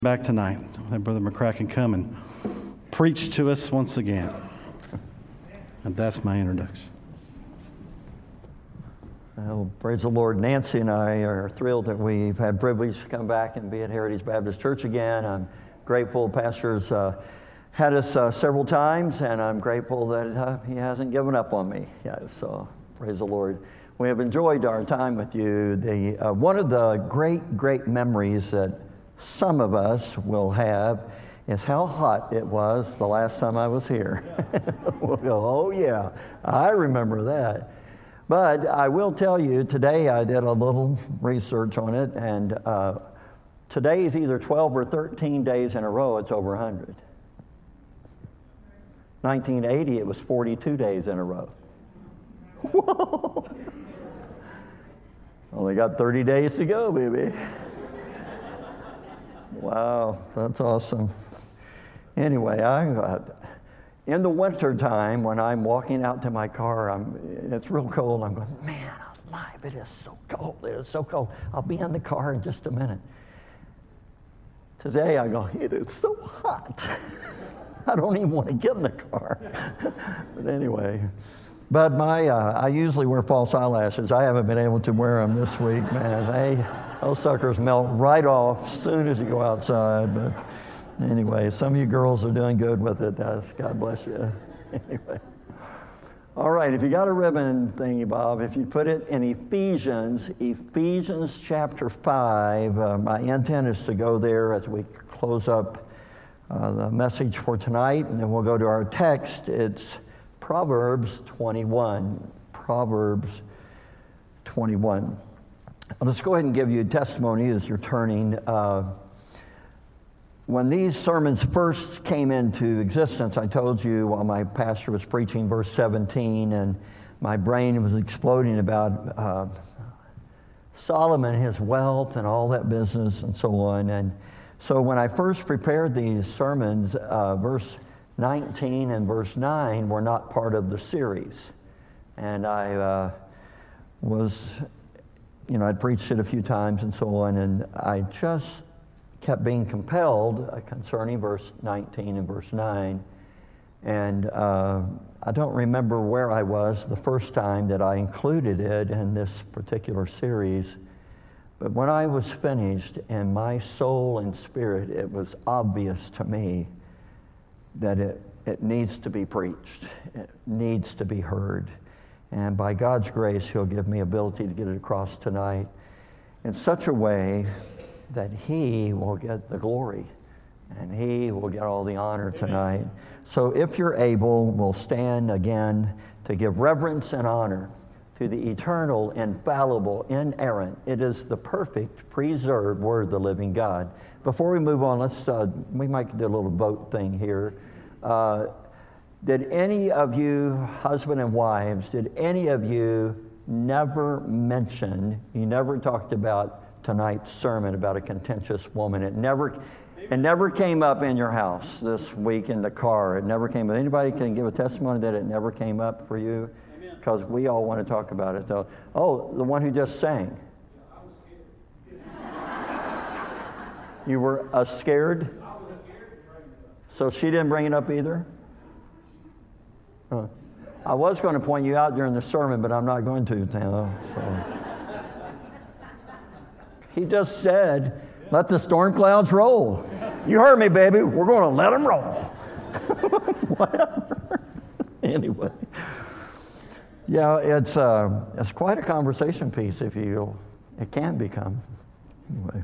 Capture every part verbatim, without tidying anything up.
Back tonight. Let Brother McCracken come and preach to us once again. And that's my introduction. Well, praise the Lord. Nancy and I are thrilled that we've had privilege to come back and be at Heritage Baptist Church again. I'm grateful Pastor's uh, had us uh, several times, and I'm grateful that uh, he hasn't given up on me. Yeah, so praise the Lord. We have enjoyed our time with you. The uh, one of the great, great memories that some of us will have is how hot it was the last time I was here. We'll go, oh yeah, I remember that. But I will tell you, today I did a little research on it, and uh, today is either twelve or thirteen days in a row it's over one hundred. nineteen eighty, it was forty-two days in a row. Whoa! Only got thirty days to go, baby. Wow, that's awesome. Anyway, I, uh, in the winter time, when I'm walking out to my car, I'm, it's real cold. I'm going, man, alive, it is so cold. It is so cold. I'll be in the car in just a minute. Today, I go, it is so hot. I don't even want to get in the car. But anyway, but my, uh, I usually wear false eyelashes. I haven't been able to wear them this week, man. They, those suckers melt right off as soon as you go outside. But anyway, some of you girls are doing good with it. That's, God bless you. Anyway. All right, if you got a ribbon thingy, Bob, if you put it in Ephesians, Ephesians chapter five, uh, my intent is to go there as we close up uh, the message for tonight, and then we'll go to our text. It's Proverbs twenty-one. Proverbs twenty-one. Let's go ahead and give you a testimony as you're turning. Uh, when these sermons first came into existence, I told you while my pastor was preaching verse seventeen, and my brain was exploding about uh, Solomon, his wealth, and all that business, and so on. And so when I first prepared these sermons, uh, verse nineteen and verse nine were not part of the series. And I uh, was... You know, I'd preached it a few times and so on, and I just kept being compelled uh, concerning verse nineteen and verse nine. And uh, I don't remember where I was the first time that I included it in this particular series. But when I was finished in my soul and spirit, it was obvious to me that it, it needs to be preached. It needs to be heard. And by God's grace, He'll give me ability to get it across tonight in such a way that He will get the glory and He will get all the honor tonight. So if you're able, we'll stand again to give reverence and honor to the eternal, infallible, inerrant. It is the perfect, preserved Word of the living God. Before we move on, let's uh, we might do a little vote thing here. Uh, Did any of you, husband and wives, did any of you never mention, you never talked about tonight's sermon about a contentious woman? It never it never came up in your house this week in the car. It never came up. Anybody can give a testimony that it never came up for you? Because we all want to talk about it. So, oh, the one who just sang. You were uh, scared? So she didn't bring it up either? Uh, I was going to point you out during the sermon, but I'm not going to, Tana. So. He just said, let the storm clouds roll. You heard me, baby. We're going to let them roll. Whatever. Anyway. Yeah, it's uh, it's quite a conversation piece, if you it can become. Anyway.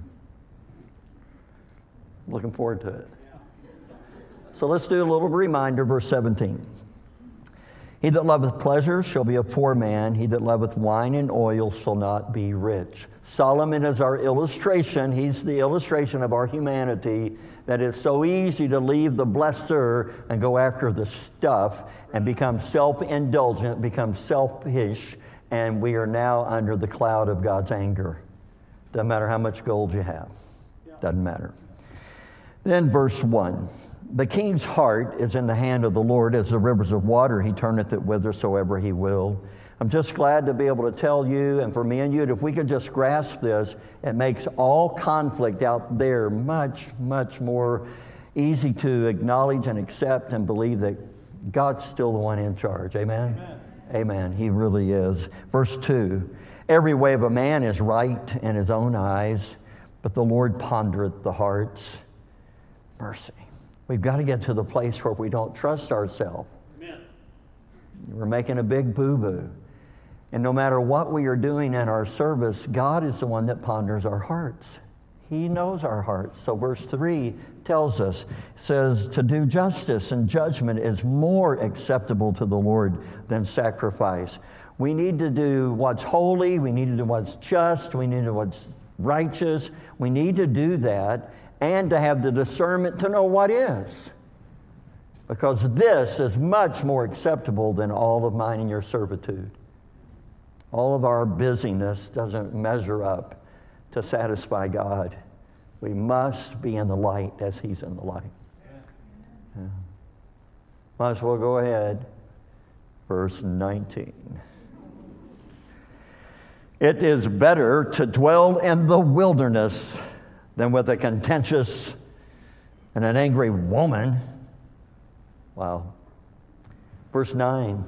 Looking forward to it. So let's do a little reminder, verse seventeen. He that loveth pleasure shall be a poor man. He that loveth wine and oil shall not be rich. Solomon is our illustration. He's the illustration of our humanity, that it's so easy to leave the blesser and go after the stuff and become self-indulgent, become selfish, and we are now under the cloud of God's anger. Doesn't matter how much gold you have. Doesn't matter. Then verse one. The king's heart is in the hand of the Lord, as the rivers of water. He turneth it whithersoever he will. I'm just glad to be able to tell you, and for me and you, that if we could just grasp this, it makes all conflict out there much, much more easy to acknowledge and accept and believe that God's still the one in charge. Amen? Amen. Amen. He really is. Verse two, every way of a man is right in his own eyes, but the Lord pondereth the hearts. Mercy. We've got to get to the place where we don't trust ourselves. Amen. We're making a big boo-boo. And no matter what we are doing in our service, God is the one that ponders our hearts. He knows our hearts. So verse three tells us, says, to do justice and judgment is more acceptable to the Lord than sacrifice. We need to do what's holy. We need to do what's just. We need to do what's righteous. We need to do that and to have the discernment to know what is. Because this is much more acceptable than all of mine and your servitude. All of our busyness doesn't measure up to satisfy God. We must be in the light as He's in the light. Yeah. Might as well go ahead. Verse nineteen. It is better to dwell in the wilderness than with a contentious and an angry woman. Wow. Verse nine.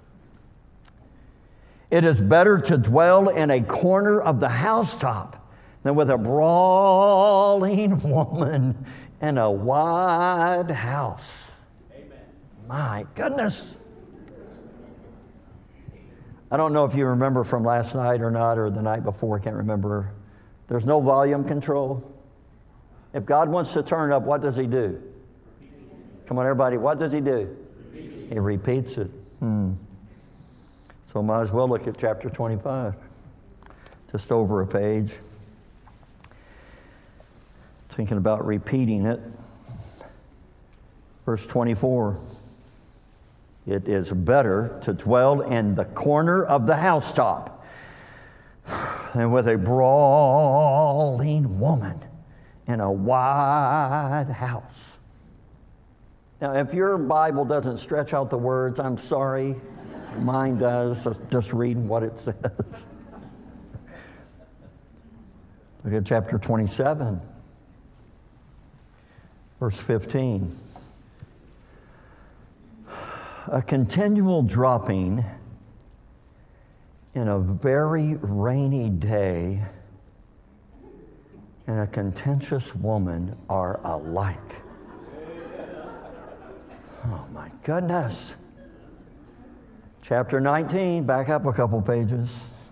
It is better to dwell in a corner of the housetop than with a brawling woman in a wide house. Amen. My goodness. I don't know if you remember from last night or not, or the night before, I can't remember. There's no volume control. If God wants to turn it up, what does He do? Come on, everybody, what does He do? He repeats it. Hmm. So might as well look at chapter twenty-five. Just over a page. Thinking about repeating it. Verse twenty-four. It is better to dwell in the corner of the housetop than with a brawling woman in a wide house. Now, if your Bible doesn't stretch out the words, I'm sorry. Mine does, just reading what it says. Look at chapter twenty-seven, verse fifteen. A continual dropping in a very rainy day and a contentious woman are alike. Oh my goodness. Chapter nineteen, back up a couple pages.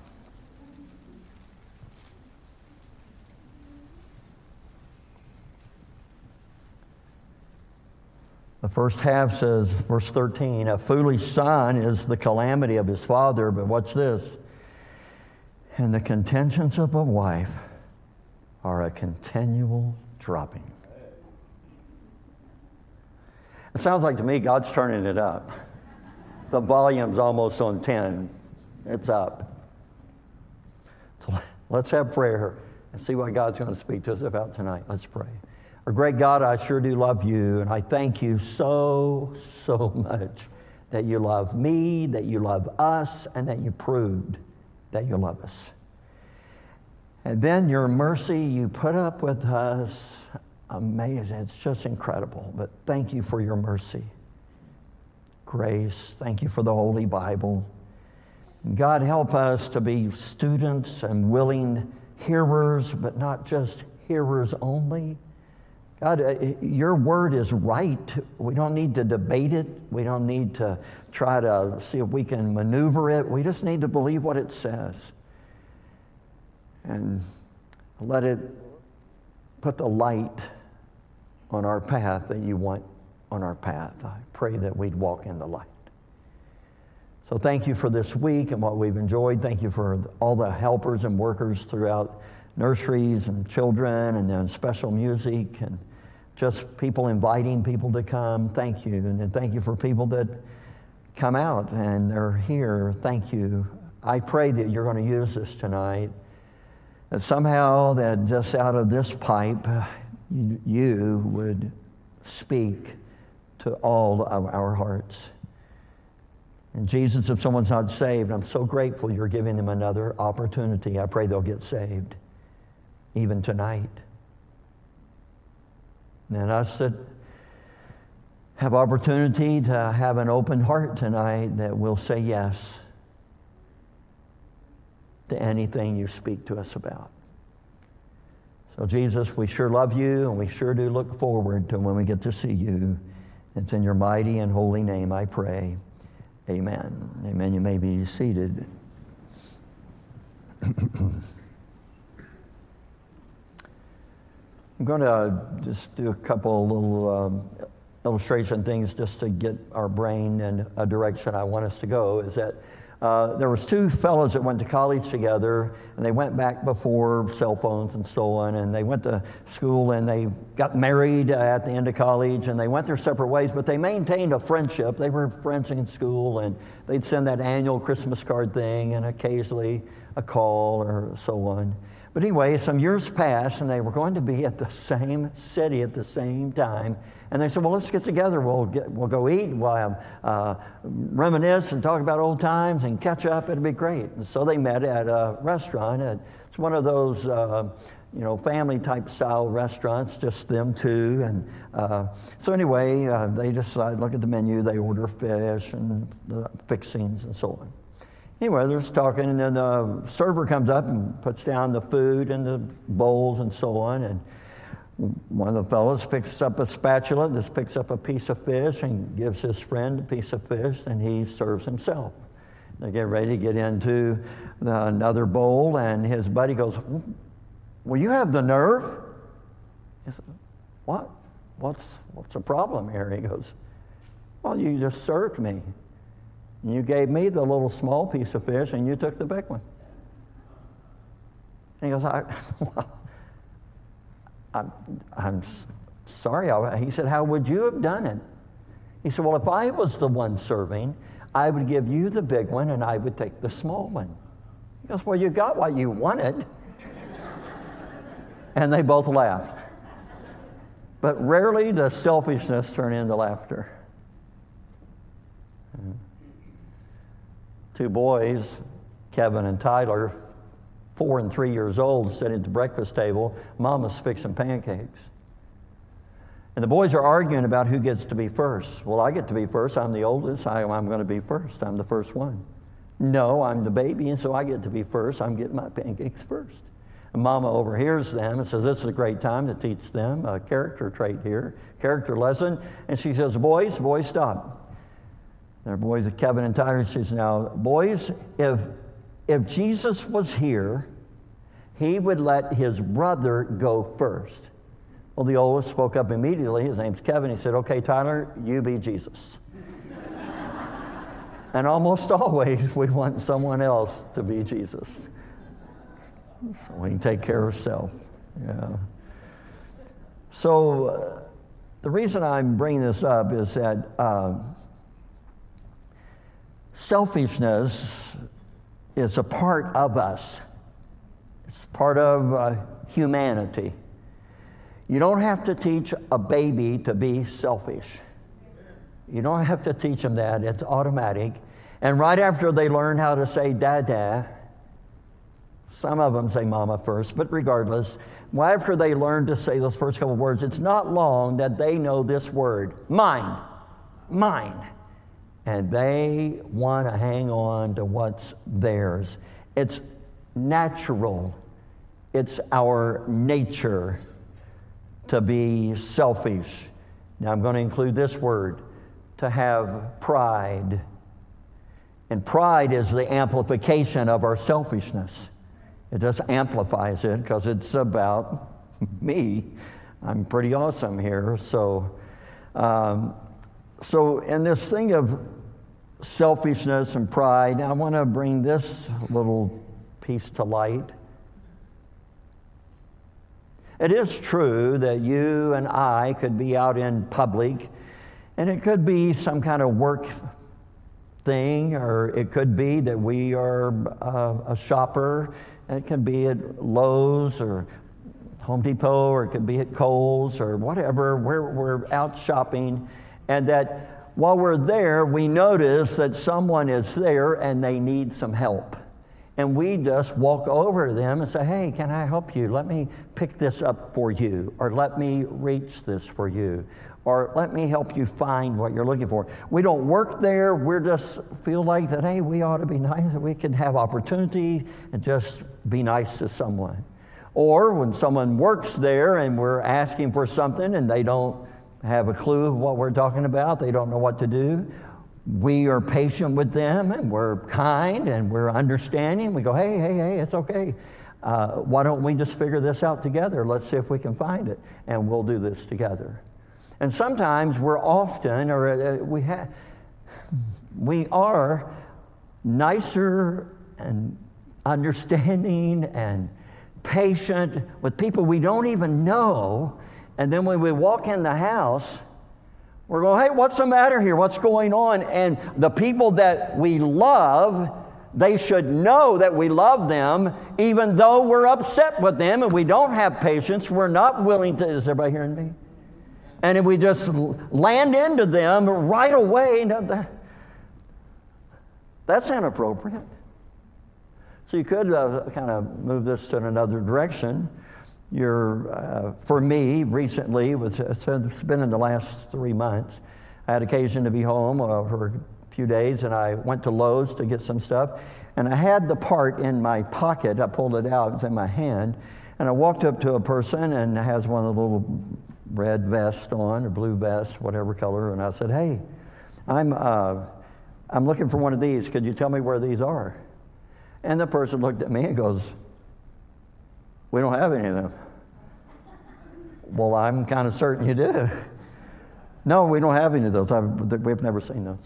The first half says, verse thirteen, a foolish son is the calamity of his father, but what's this? And the contentions of a wife are a continual dropping. It sounds like to me God's turning it up. The volume's almost on ten. It's up. So let's have prayer and see what God's going to speak to us about tonight. Let's pray. Our great God, I sure do love you, and I thank you so, so much that you love me, that you love us, and that you proved that you love us. And then your mercy, you put up with us. Amazing. It's just incredible. But thank you for your mercy. Grace. Thank you for the Holy Bible. God, help us to be students and willing hearers, but not just hearers only. God, uh, your word is right. We don't need to debate it. We don't need to try to see if we can maneuver it. We just need to believe what it says. And let it put the light on our path that you want on our path. I pray that we'd walk in the light. So thank you for this week and what we've enjoyed. Thank you for all the helpers and workers throughout nurseries and children, and then special music and just people inviting people to come. Thank you. And then thank you for people that come out and they're here. Thank you. I pray that you're going to use this tonight. That somehow that just out of this pipe, you, you would speak to all of our hearts. And Jesus, if someone's not saved, I'm so grateful you're giving them another opportunity. I pray they'll get saved, even tonight. And us that have opportunity to have an open heart tonight, that will say yes to anything you speak to us about. So Jesus, we sure love you, and we sure do look forward to when we get to see you. It's in your mighty and holy name I pray. Amen. Amen. You may be seated. I'm going to just do a couple little um, illustration things just to get our brain in a direction I want us to go. Is that uh, there was two fellows that went to college together, and they went back before cell phones and so on, and they went to school and they got married at the end of college, and they went their separate ways, but they maintained a friendship. They were friends in school, and they'd send that annual Christmas card thing and occasionally a call or so on. But anyway, some years passed, and they were going to be at the same city at the same time. And they said, well, let's get together. We'll get, we'll go eat. We'll have, uh, reminisce and talk about old times and catch up. It'll be great. And so they met at a restaurant. It's one of those, uh, you know, family-type style restaurants, just them two. And uh, so anyway, uh, they decide, look at the menu. They order fish and the fixings and so on. Anyway, they're just talking, and then the server comes up and puts down the food and the bowls and so on. And one of the fellows picks up a spatula, just picks up a piece of fish and gives his friend a piece of fish, and he serves himself. They get ready to get into the, another bowl, and his buddy goes, well, you have the nerve? He said, what? What's, what's the problem here? He goes, well, you just served me. You gave me the little small piece of fish, and you took the big one. And he goes, I, well, I'm, I'm sorry. I, he said, how would you have done it? He said, well, if I was the one serving, I would give you the big one, and I would take the small one. He goes, well, you got what you wanted. And they both laughed. But rarely does selfishness turn into laughter. Two boys, Kevin and Tyler, four and three years old, sitting at the breakfast table. Mama's fixing pancakes. And the boys are arguing about who gets to be first. Well, I get to be first. I'm the oldest. I, I'm going to be first. I'm the first one. No, I'm the baby, and so I get to be first. I'm getting my pancakes first. And Mama overhears them and says, this is a great time to teach them a character trait here, character lesson. And she says, boys, boys, stop. They're boys of Kevin and Tyler. She says, now, boys, if if Jesus was here, he would let his brother go first. Well, the oldest spoke up immediately. His name's Kevin. He said, okay, Tyler, you be Jesus. And almost always we want someone else to be Jesus, so we can take care of self. Yeah. So uh, the reason I'm bringing this up is that uh, selfishness is a part of us. It's part of uh, humanity. You don't have to teach a baby to be selfish. You don't have to teach them that. It's automatic. And right after they learn how to say dada, some of them say mama first, but regardless, right after they learn to say those first couple of words, it's not long that they know this word, mine, mine. And they want to hang on to what's theirs. It's natural. It's our nature to be selfish. Now I'm going to include this word, to have pride. And pride is the amplification of our selfishness. It just amplifies it because it's about me. I'm pretty awesome here. So, um, so in this thing of selfishness and pride, I want to bring this little piece to light. It is true that you and I could be out in public, and it could be some kind of work thing, or it could be that we are uh, a shopper. It could be at Lowe's or Home Depot, or it could be at Kohl's or whatever. We're, we're out shopping, and that while we're there, we notice that someone is there and they need some help. And we just walk over to them and say, hey, can I help you? Let me pick this up for you. Or let me reach this for you. Or let me help you find what you're looking for. We don't work there. We just feel like that, hey, we ought to be nice. We can have opportunity and just be nice to someone. Or when someone works there and we're asking for something and they don't have a clue of what we're talking about, they don't know what to do, we are patient with them and we're kind and we're understanding. We go, hey, hey, hey, it's okay. Uh, why don't we just figure this out together? Let's see if we can find it, and we'll do this together. And sometimes we're often, or uh, we have, we are nicer and understanding and patient with people we don't even know. And then when we walk in the house, we're going, hey, what's the matter here? What's going on? And the people that we love, they should know that we love them, even though we're upset with them and we don't have patience. We're not willing to, is everybody hearing me? And if we just land into them right away, that's inappropriate. So you could uh, kind of move this to another direction. You're, uh, for me, recently, was, it's been in the last three months, I had occasion to be home uh, for a few days, and I went to Lowe's to get some stuff, and I had the part in my pocket. I pulled it out, it's in my hand, and I walked up to a person and has one of the little red vest on, or blue vest, whatever color, and I said, hey, I'm, uh, I'm looking for one of these. Could you tell me where these are? And the person looked at me and goes, we don't have any of them. Well, I'm kind of certain you do. No, we don't have any of those. I've, we've never seen those.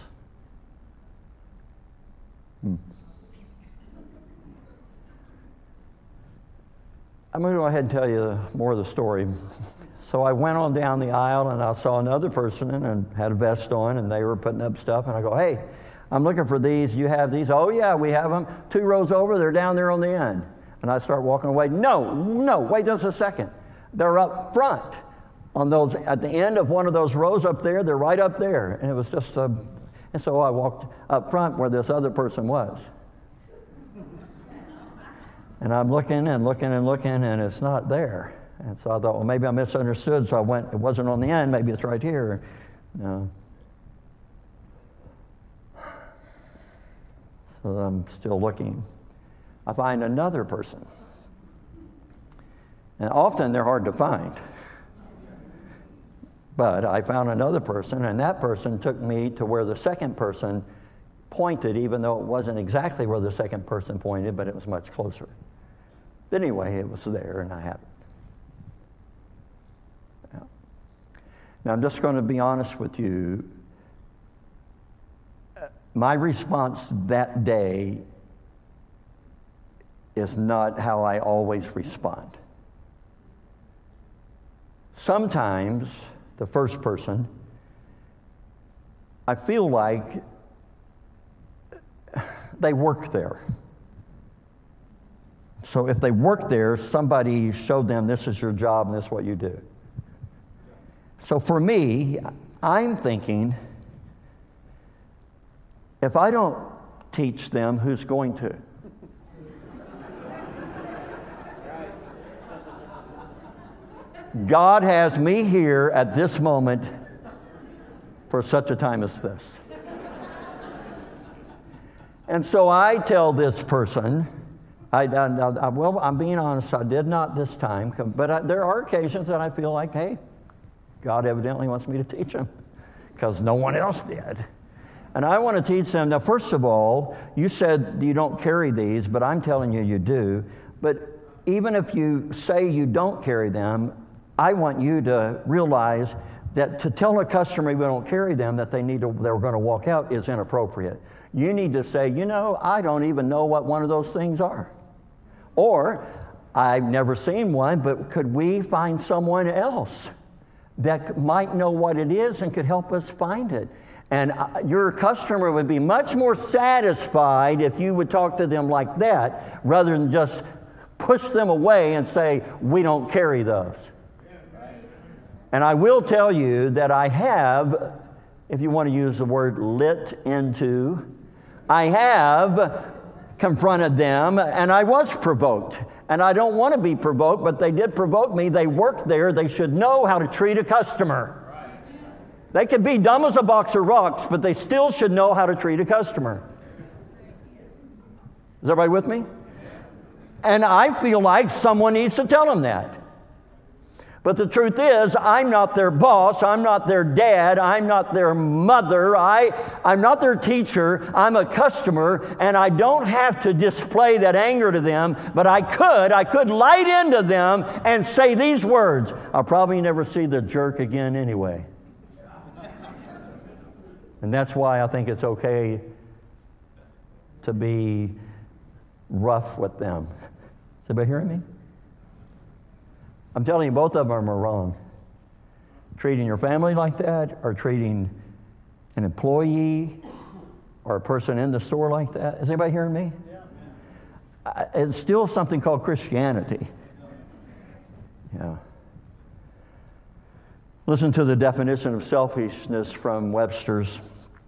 Hmm. I'm going to go ahead and tell you more of the story. So I went on down the aisle and I saw another person and had a vest on, and they were putting up stuff, and I go, hey, I'm looking for these. You have these? Oh, yeah, we have them. Two rows over, they're down there on the end. And I start walking away. No, no, wait just a second. They're up front on those, at the end of one of those rows up there. They're right up there. And it was just, a, and so I walked up front where this other person was. And I'm looking and looking and looking, and it's not there. And so I thought, well, maybe I misunderstood. So I went, it wasn't on the end. Maybe it's right here. No. So I'm still looking. I find another person. And often they're hard to find. But I found another person, and that person took me to where the second person pointed, even though it wasn't exactly where the second person pointed, but it was much closer. But anyway, it was there, and I have it. Yeah. Now, I'm just going to be honest with you. My response that day is not how I always respond. Sometimes, the first person, I feel like they work there. So if they work there, somebody showed them this is your job and this is what you do. So for me, I'm thinking, if I don't teach them, who's going to? God has me here at this moment for such a time as this. And so I tell this person, I, I, I, well, I'm being honest, I did not this time, but I, there are occasions that I feel like, hey, God evidently wants me to teach them because no one else did. And I want to teach them. Now, first of all, you said you don't carry these, but I'm telling you you do. But even if you say you don't carry them, I want you to realize that to tell a customer we don't carry them, that they need to, they're going to walk out, is inappropriate. You need to say, you know, I don't even know what one of those things are. Or, I've never seen one, but could we find someone else that might know what it is and could help us find it? And your customer would be much more satisfied if you would talk to them like that, rather than just push them away and say, we don't carry those. And I will tell you that I have if you want to use the word lit into. I have confronted them, and I was provoked. And I don't want to be provoked, but they did provoke me. They work there. They should know how to treat a customer. They could be dumb as a box of rocks, but they still should know how to treat a customer. Is everybody with me? And I feel like someone needs to tell them that. But the truth is, I'm not their boss, I'm not their dad, I'm not their mother, I, I'm not their teacher, I'm a customer, and I don't have to display that anger to them, but I could, I could light into them and say these words. I'll probably never see the jerk again anyway. And that's why I think it's okay to be rough with them. Is everybody hearing me? I'm telling you, both of them are wrong. Treating your family like that, or treating an employee or a person in the store like that. Is anybody hearing me? Yeah. It's still something called Christianity. Yeah. Listen to the definition of selfishness from Webster's.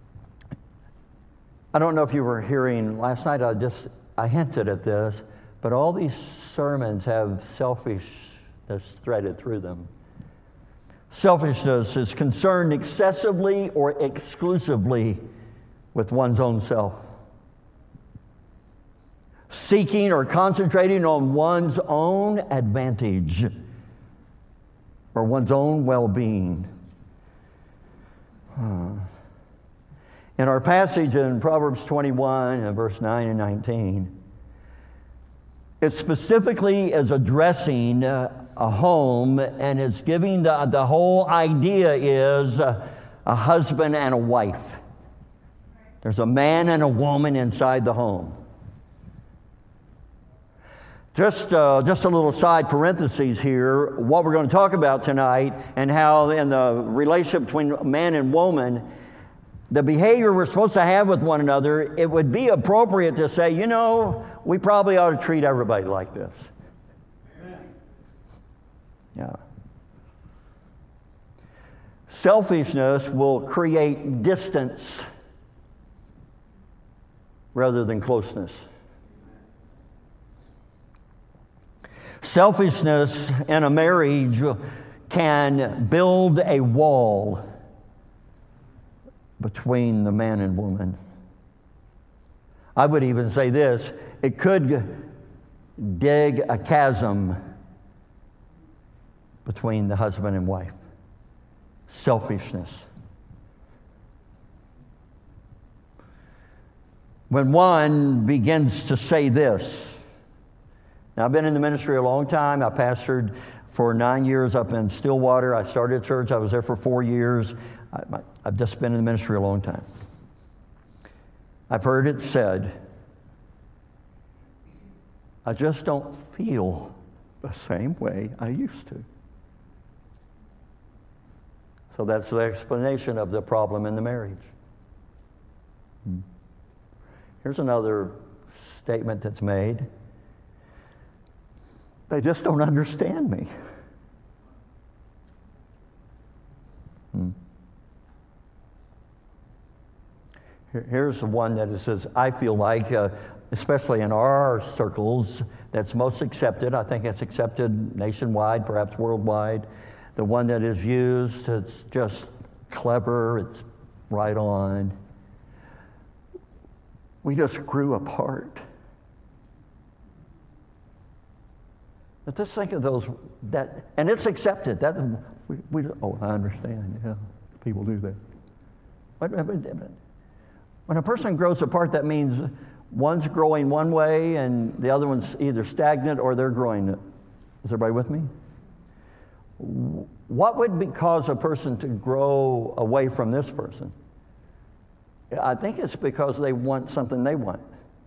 I don't know if you were hearing last night, I just, I hinted at this, but all these sermons have selfishness threaded through them. Selfishness is concerned excessively or exclusively with one's own self. Seeking or concentrating on one's own advantage or one's own well-being. Huh. In our passage in Proverbs twenty-one, and verse nine and nineteen, it specifically is addressing uh, a home, and it's giving the, the whole idea is uh, a husband and a wife. There's a man and a woman inside the home. Just, uh, just a little side parentheses here, what we're going to talk about tonight and how in the relationship between man and woman, the behavior we're supposed to have with one another, it would be appropriate to say, you know, we probably ought to treat everybody like this. Amen. Yeah. Selfishness will create distance rather than closeness. Selfishness in a marriage can build a wall between the man and woman. I would even say this, it could dig a chasm between the husband and wife. Selfishness. When one begins to say this, now I've been in the ministry a long time. I pastored for nine years up in Stillwater. I started a church. I was there for four years. I, I've just been in the ministry a long time. I've heard it said, I just don't feel the same way I used to. So that's the explanation of the problem in the marriage. Here's another statement that's made. They just don't understand me. Hmm. Here's the one that it says, I feel like, uh, especially in our circles, that's most accepted. I think it's accepted nationwide, perhaps worldwide. The one that is used, it's just clever, it's right on. We just grew apart. But just think of those, that, and it's accepted. That we, we oh, I understand. Yeah, people do that. But, but, when a person grows apart, that means one's growing one way and the other one's either stagnant or they're growing. Is everybody with me? What would be, cause a person to grow away from this person? I think it's because they want something they want.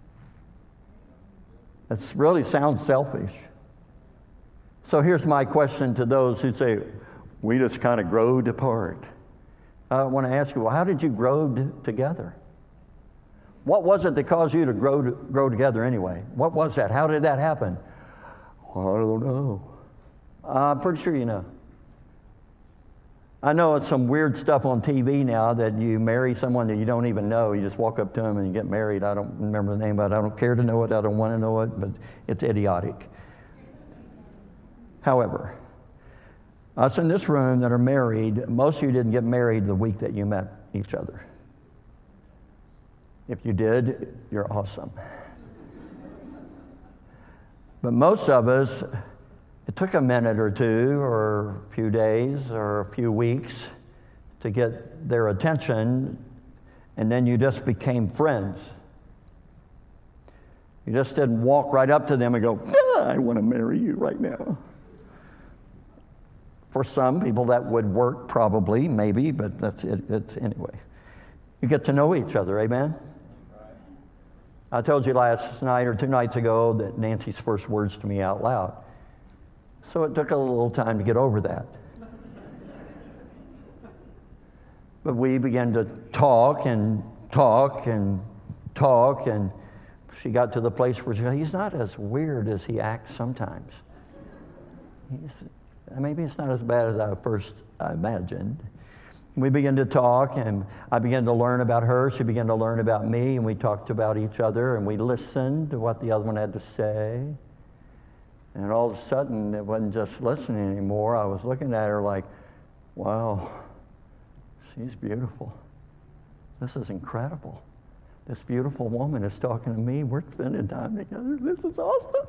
It really sounds selfish. So here's my question to those who say, we just kind of growed apart. I want to ask you, well, how did you grow d- together? What was it that caused you to grow to, grow together anyway? What was that? How did that happen? I don't know. I'm pretty sure you know. I know it's some weird stuff on T V now that you marry someone that you don't even know. You just walk up to them and you get married. I don't remember the name of it. I don't care to know it. I don't want to know it, but it's idiotic. However, us in this room that are married, most of you didn't get married the week that you met each other. If you did, you're awesome. But most of us, it took a minute or two or a few days or a few weeks to get their attention, and then you just became friends. You just didn't walk right up to them and go, ah, I want to marry you right now. For some people that would work probably, maybe, but that's it. It's anyway. You get to know each other, amen? I told you last night or two nights ago that Nancy's first words to me out loud. So it took a little time to get over that. But we began to talk and talk and talk, and she got to the place where she, he's not as weird as he acts sometimes. He's, maybe it's not as bad as I first imagined. We began to talk, and I began to learn about her. She began to learn about me, and we talked about each other, and we listened to what the other one had to say. And all of a sudden, it wasn't just listening anymore. I was looking at her like, wow, she's beautiful. This is incredible. This beautiful woman is talking to me. We're spending time together. This is awesome.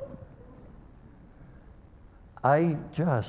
I just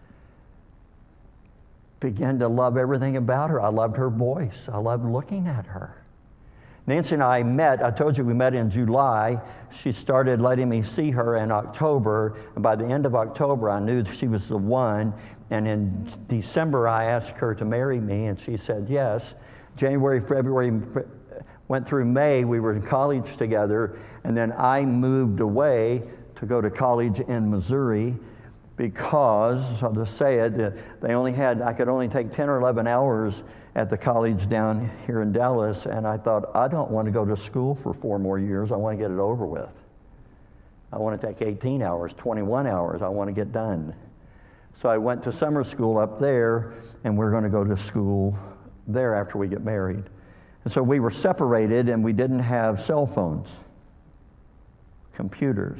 began to love everything about her. I loved her voice. I loved looking at her. Nancy and I met, I told you we met in July. She started letting me see her in October, and by the end of October, I knew she was the one. And in December, I asked her to marry me, and she said yes. January, February, went through May. We were in college together, and then I moved away to go to college in Missouri because, I'll just say it, they only had, I could only take ten or eleven hours at the college down here in Dallas, and I thought, I don't want to go to school for four more years. I want to get it over with. I want to take eighteen hours, twenty-one hours. I want to get done. So I went to summer school up there, and we're going to go to school there after we get married. And so we were separated, and we didn't have cell phones, computers.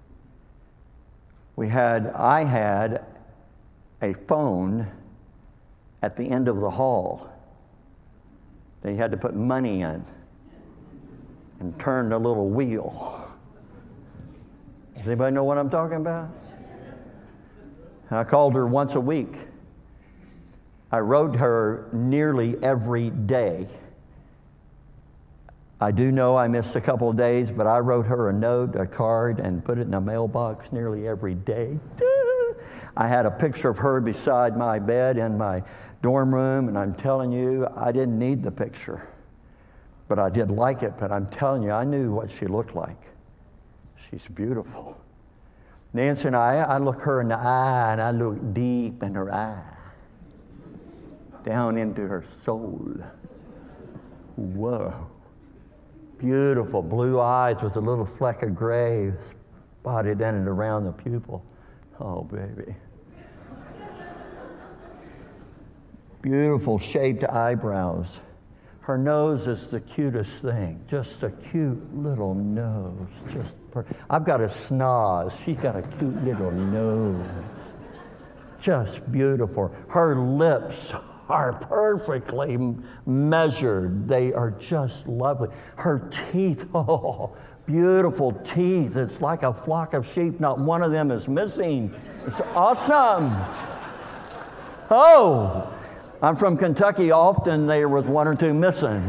We had, I had a phone at the end of the hall. They had to put money in and turn the little wheel. Does anybody know what I'm talking about? I called her once a week. I wrote her nearly every day. I do know I missed a couple of days, but I wrote her a note, a card, and put it in a mailbox nearly every day. I had a picture of her beside my bed in my dorm room, and I'm telling you, I didn't need the picture, but I did like it. But I'm telling you, I knew what she looked like. She's beautiful. Nancy and I, I look her in the eye, and I look deep in her eye, down into her soul. Whoa. Beautiful blue eyes with a little fleck of gray spotted in and around the pupil. Oh, baby. Beautiful shaped eyebrows. Her nose is the cutest thing. Just a cute little nose. Just per- I've got a snoz. She's got a cute little nose. Just beautiful. Her lips are perfectly measured. They are just lovely. Her teeth, oh, beautiful teeth. It's like a flock of sheep. Not one of them is missing. It's awesome. Oh, I'm from Kentucky. Often there was one or two missing.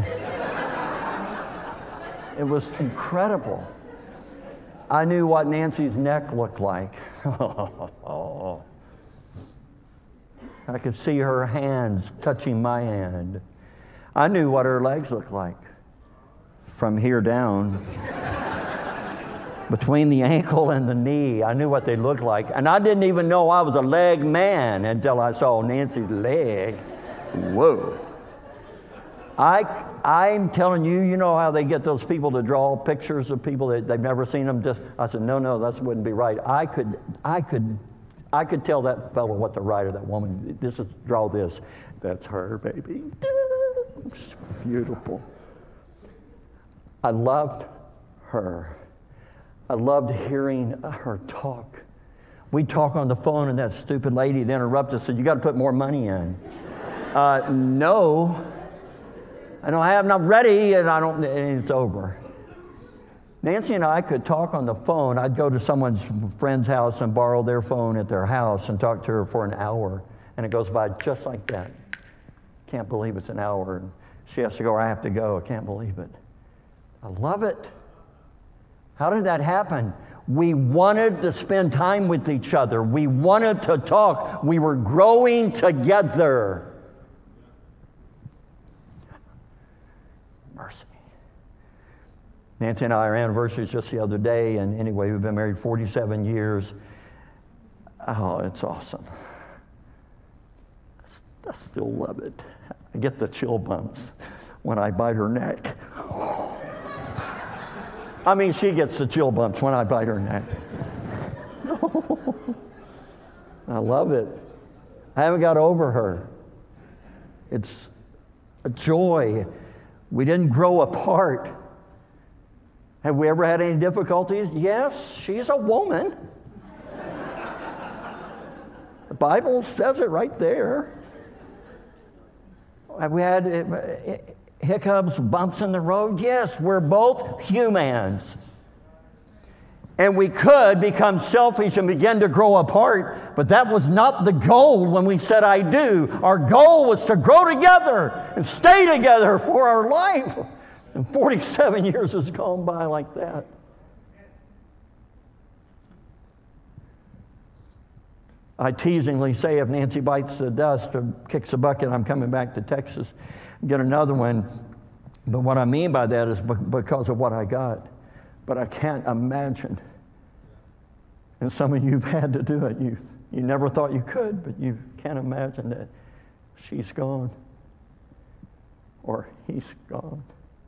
It was incredible. I knew what Nancy's neck looked like. Oh. I could see her hands touching my hand. I knew what her legs looked like from here down. Between the ankle and the knee, I knew what they looked like. And I didn't even know I was a leg man until I saw Nancy's leg. Whoa. I, I'm telling you, you know how they get those people to draw pictures of people that they've never seen them? Just, I said, no, no, that wouldn't be right. I could, I could I could tell that fellow what to write or that woman. This is, draw this. That's her, baby. Beautiful. I loved her. I loved hearing her talk. We'd talk on the phone, and that stupid lady that interrupted us said, you got to put more money in. uh, no. I don't have enough ready, and I don't, and it's over. Nancy and I could talk on the phone. I'd go to someone's friend's house and borrow their phone at their house and talk to her for an hour. And it goes by just like that. Can't believe it's an hour. And she has to go, or I have to go. I can't believe it. I love it. How did that happen? We wanted to spend time with each other. We wanted to talk. We were growing together. Mercy. Nancy and I, our anniversary was just the other day, and anyway, we've been married forty-seven years. Oh, it's awesome. I still love it. I get the chill bumps when I bite her neck. I mean, she gets the chill bumps when I bite her neck. I love it. I haven't got over her. It's a joy. We didn't grow apart. Have we ever had any difficulties? Yes, she's a woman. The Bible says it right there. Have we had hiccups, bumps in the road? Yes, we're both humans. And we could become selfish and begin to grow apart, but that was not the goal when we said I do. Our goal was to grow together and stay together for our life. And forty-seven years has gone by like that. I teasingly say if Nancy bites the dust or kicks a bucket, I'm coming back to Texas and get another one. But what I mean by that is because of what I got. But I can't imagine. And some of you have had to do it. You, you never thought you could, but you can't imagine that she's gone or he's gone.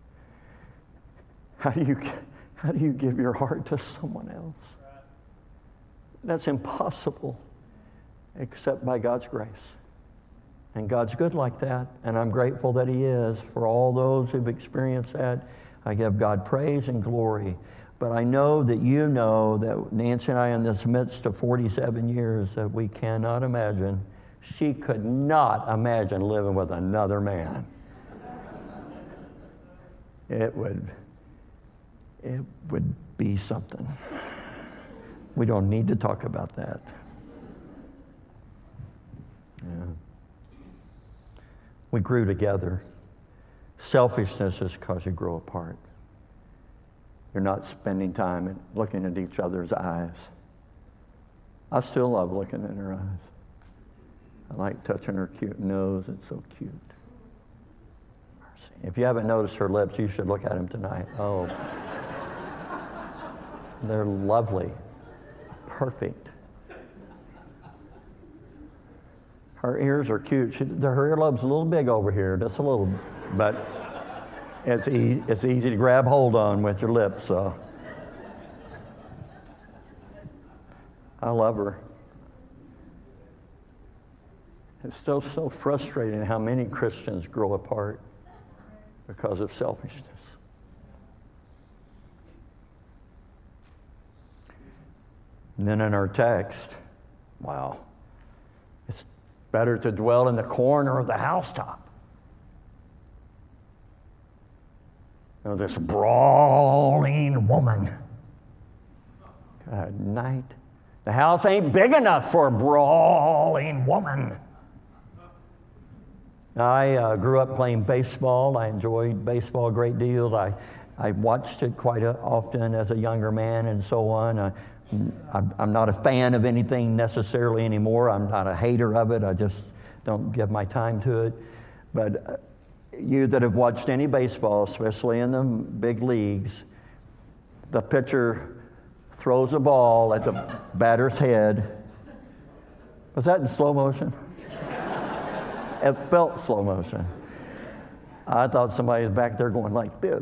How do you, how do you give your heart to someone else? That's impossible except by God's grace. And God's good like that, and I'm grateful that He is. For all those who've experienced that, I give God praise and glory. But I know that you know that Nancy and I, in this midst of forty-seven years, that we cannot imagine. She could not imagine living with another man. It would, it would be something. We don't need to talk about that. Yeah. We grew together. Selfishness is because you grow apart. You're not spending time and looking at each other's eyes. I still love looking in her eyes. I like touching her cute nose. It's so cute. Mercy. If you haven't noticed her lips, you should look at them tonight. Oh. They're lovely. Perfect. Her ears are cute. She, her earlobe's a little big over here, just a little, but it's, e- it's easy to grab hold on with your lips. So I love her. It's still so frustrating how many Christians grow apart because of selfishness. And then in our text, wow, it's better to dwell in the corner of the housetop. You know, this brawling woman. Good night. The house ain't big enough for a brawling woman. I uh, grew up playing baseball. I enjoyed baseball a great deal. I, I watched it quite a, often as a younger man and so on. I, I'm, I'm not a fan of anything necessarily anymore. I'm not a hater of it. I just don't give my time to it. But uh, you that have watched any baseball, especially in the big leagues, the pitcher throws a ball at the batter's head. Was that in slow motion? It felt slow motion. I thought somebody was back there going like this.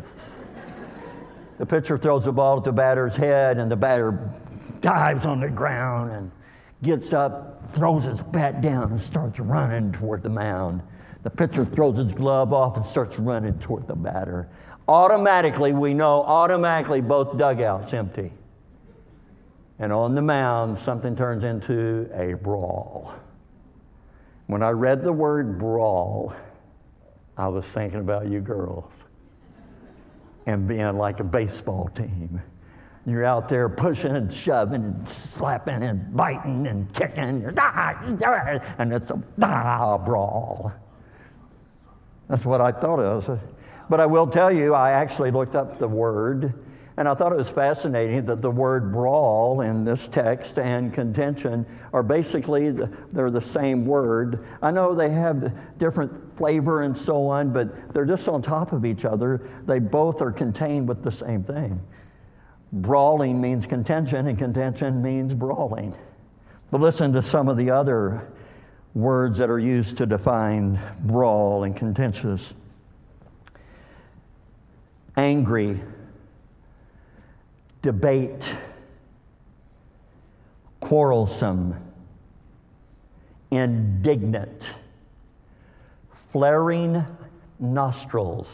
The pitcher throws the ball at the batter's head, and the batter dives on the ground and gets up, throws his bat down, and starts running toward the mound. The pitcher throws his glove off and starts running toward the batter. Automatically, we know, automatically both dugouts empty. And on the mound, something turns into a brawl. When I read the word brawl, I was thinking about you girls and being like a baseball team. You're out there pushing and shoving and slapping and biting and kicking, and it's a ah, brawl. That's what I thought it was. But I will tell you, I actually looked up the word, and I thought it was fascinating that the word brawl in this text and contention are basically, the, they're the same word. I know they have different flavor and so on, but they're just on top of each other. They both are contained with the same thing. Brawling means contention, and contention means brawling. But listen to some of the other words that are used to define brawl and contentious. Angry, debate, quarrelsome, indignant, flaring nostrils.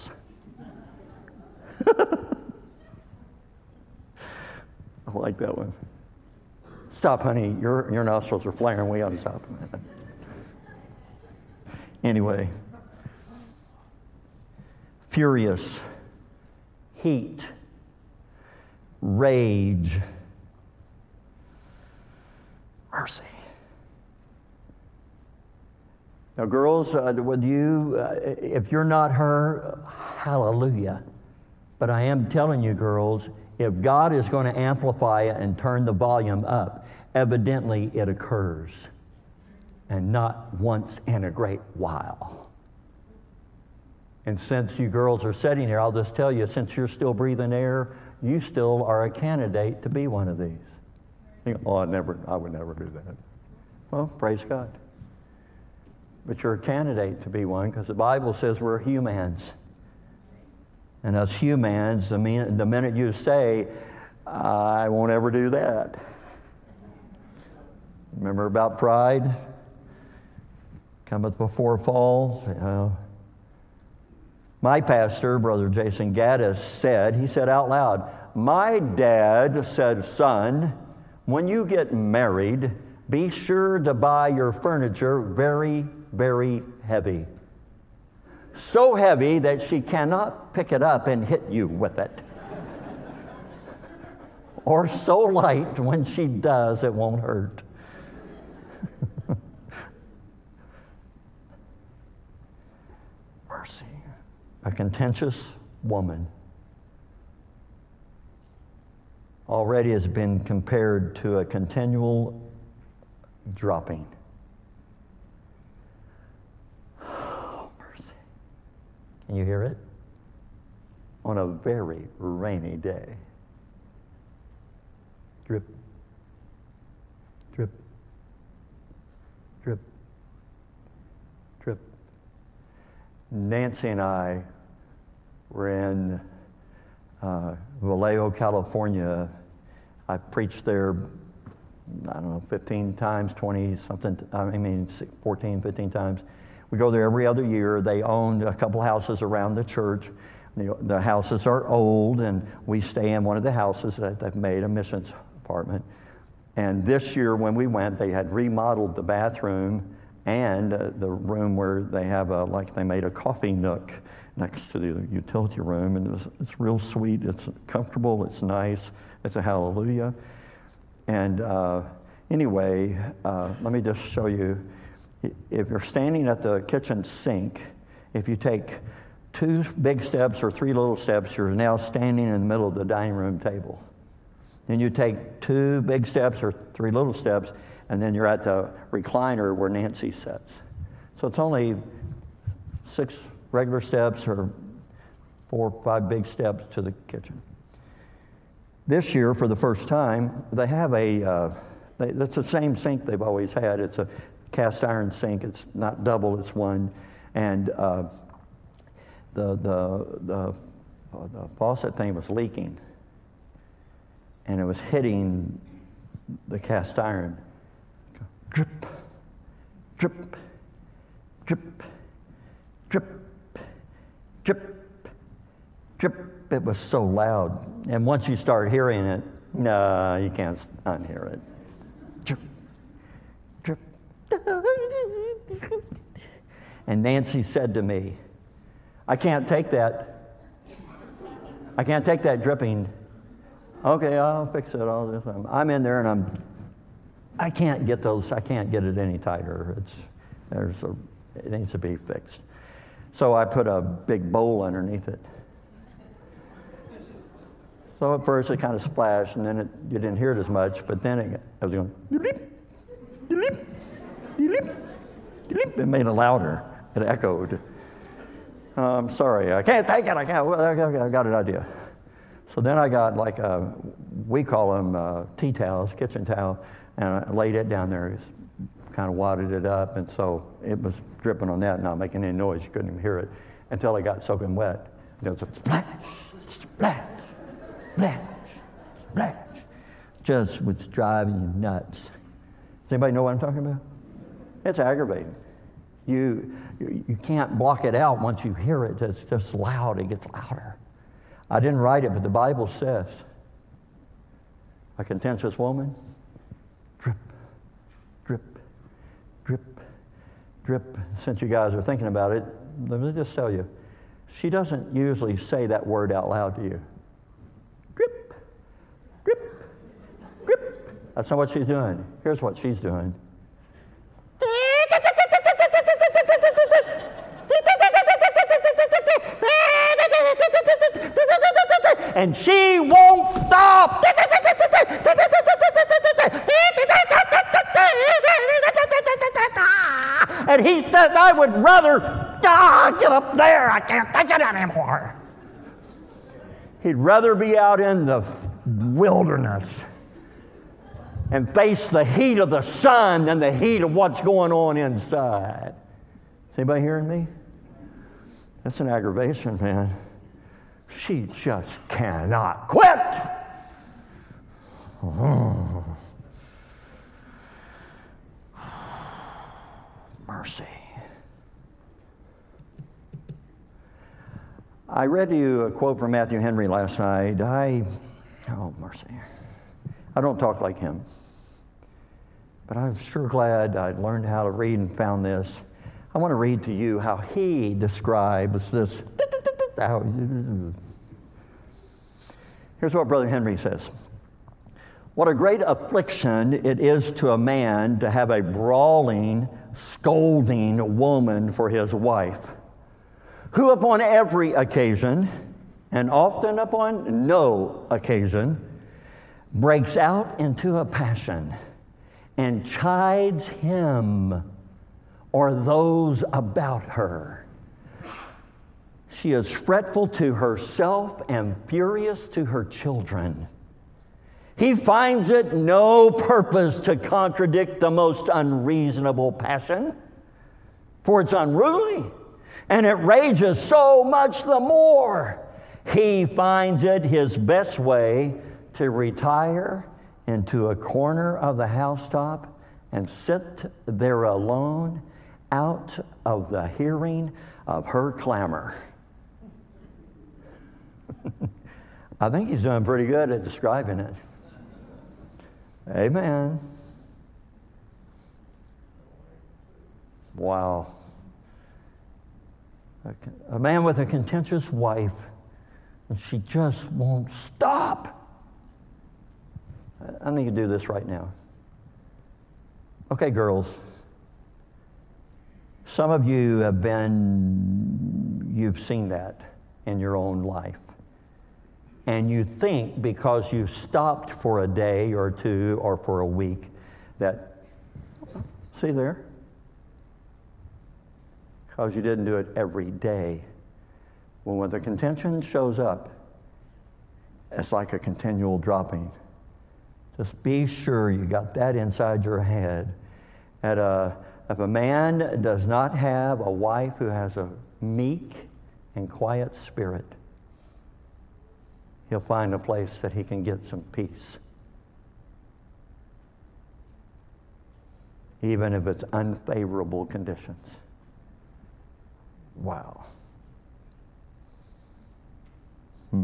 I like that one. Stop, honey. Your, your nostrils are flaring. We ought to stop. Anyway. Furious, heat, rage, mercy. Now, girls, uh, would you, uh, if you're not her, hallelujah. But I am telling you, girls, if God is going to amplify it and turn the volume up, evidently it occurs, and not once in a great while. And since you girls are sitting here, I'll just tell you, since you're still breathing air, you still are a candidate to be one of these. You go, oh, I never, I would never do that. Well, praise God. But you're a candidate to be one, because the Bible says we're humans. And as humans, the minute, the minute you say, I won't ever do that. Remember about pride? Cometh before fall. You know. My pastor, Brother Jason Gaddis, said, he said out loud, my dad said, son, when you get married, be sure to buy your furniture very, very heavy. So heavy that she cannot pick it up and hit you with it. Or so light when she does, it won't hurt. Mercy. A contentious woman already has been compared to a continual dropping. Can you hear it? On a very rainy day. Drip, drip, drip, drip. Nancy and I were in uh, Vallejo, California. I preached there, I don't know, fifteen times, twenty something, I mean, fourteen, fifteen times. We go there every other year. They own a couple houses around the church. The, the houses are old, and we stay in one of the houses that they've made a missions apartment. And this year when we went, they had remodeled the bathroom and uh, the room where they have a, like they made a coffee nook next to the utility room. And it was, it's real sweet. It's comfortable. It's nice. It's a hallelujah. And uh, anyway, uh, let me just show you. If you're standing at the kitchen sink, if you take two big steps or three little steps, you're now standing in the middle of the dining room table. Then you take two big steps or three little steps, and then you're at the recliner where Nancy sits. So it's only six regular steps or four or five big steps to the kitchen. This year, for the first time, they have a, uh, they, it's the same sink they've always had. It's a cast iron sink. It's not double, it's one. And uh, the, the, the, uh, the faucet thing was leaking. And it was hitting the cast iron drip, drip, drip, drip, drip, drip. It was so loud. And once you start hearing it, no, you can't unhear it. Drip, drip. And Nancy said to me, I can't take that. I can't take that dripping. Okay, I'll fix it. I'll just, I'm in there and I'm, I can't get those, I can't get it any tighter. It's, there's a, it needs to be fixed. So I put a big bowl underneath it. So at first it kind of splashed, and then it, you didn't hear it as much, but then it, I was going, doop, doop, doop, doop. It made it louder. It echoed. Um, sorry, I can't take it. I can't. Well, I got an idea. So then I got like a, we call them uh, tea towels, kitchen towel, and I laid it down there, kind of wadded it up, and so it was dripping on that, not making any noise. You couldn't even hear it until it got soaking wet. There was a splash, splash, splash, splash. Just was driving you nuts. Does anybody know what I'm talking about? It's aggravating. You, you you can't block it out once you hear it. It's just loud. It gets louder. I didn't write it, but the Bible says, a contentious woman, drip, drip, drip, drip. Since you guys are thinking about it, let me just tell you, she doesn't usually say that word out loud to you. Drip, drip, drip. That's not what she's doing. Here's what she's doing. And she won't stop. And he says, I would rather ah, get up there. I can't take it anymore. He'd rather be out in the wilderness and face the heat of the sun than the heat of what's going on inside. Is anybody hearing me? That's an aggravation, man. She just cannot quit. Oh. Mercy. I read to you a quote from Matthew Henry last night. I, oh, mercy. I don't talk like him. But I'm sure glad I learned how to read and found this. I want to read to you how he describes this. Here's what Brother Henry says. What a great affliction it is to a man to have a brawling, scolding woman for his wife, who upon every occasion, and often upon no occasion, breaks out into a passion and chides him or those about her. She is fretful to herself and furious to her children. He finds it no purpose to contradict the most unreasonable passion, for it's unruly, and it rages so much the more. He finds it his best way to retire into a corner of the housetop and sit there alone, out of the hearing of her clamor. I think he's doing pretty good at describing it. Amen. Wow. A man with a contentious wife, and she just won't stop. I need to do this right now. Okay, girls. Some of you have been, you've seen that in your own life. And you think because you stopped for a day or two or for a week that, see there? Because you didn't do it every day. Well, when the contention shows up, it's like a continual dropping. Just be sure you got that inside your head. That uh, if a man does not have a wife who has a meek and quiet spirit, he'll find a place that he can get some peace. even if it's unfavorable conditions. Wow. Hmm.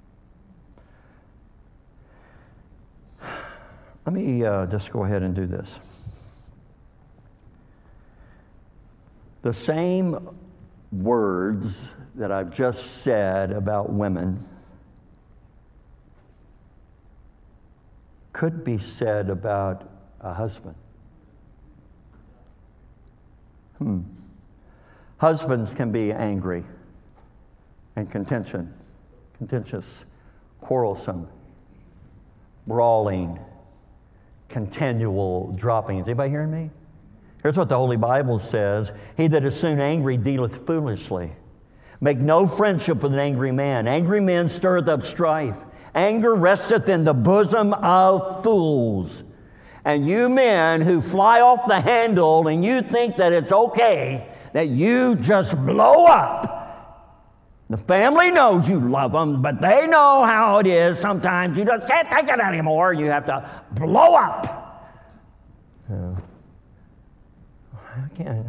Let me uh, just go ahead and do this. The same words that I've just said about women could be said about a husband. Hmm. Husbands can be angry and contention, contentious, quarrelsome, brawling, continual droppings. Anybody hearing me? Here's what the Holy Bible says. He that is soon angry dealeth foolishly. Make no friendship with an angry man. Angry men stirreth up strife. Anger resteth in the bosom of fools. And you men who fly off the handle and you think that it's okay, that you just blow up. The family knows you love them, but they know how it is. Sometimes you just can't take it anymore. You have to blow up. Yeah. I can't.